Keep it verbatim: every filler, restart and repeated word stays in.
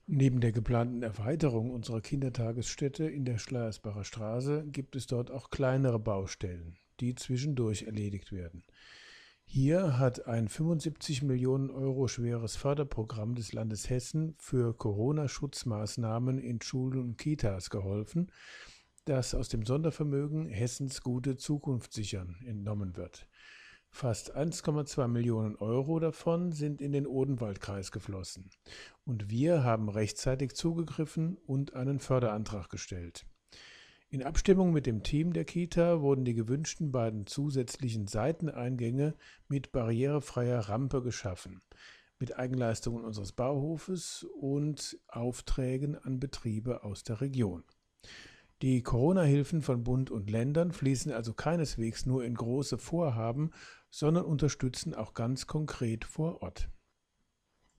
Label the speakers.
Speaker 1: Neben der geplanten Erweiterung unserer Kindertagesstätte in der Schleiersbacher Straße gibt es dort auch kleinere Baustellen, die zwischendurch erledigt werden. Hier hat ein fünfundsiebzig Millionen Euro schweres Förderprogramm des Landes Hessen für Corona-Schutzmaßnahmen in Schulen und Kitas geholfen, das aus dem Sondervermögen Hessens Gute Zukunft sichern entnommen wird. Fast eins Komma zwei Millionen Euro davon sind in den Odenwaldkreis geflossen. Und wir haben rechtzeitig zugegriffen und einen Förderantrag gestellt. In Abstimmung mit dem Team der Kita wurden die gewünschten beiden zusätzlichen Seiteneingänge mit barrierefreier Rampe geschaffen, mit Eigenleistungen unseres Bauhofes und Aufträgen an Betriebe aus der Region. Die Corona-Hilfen von Bund und Ländern fließen also keineswegs nur in große Vorhaben, sondern unterstützen auch ganz konkret vor Ort.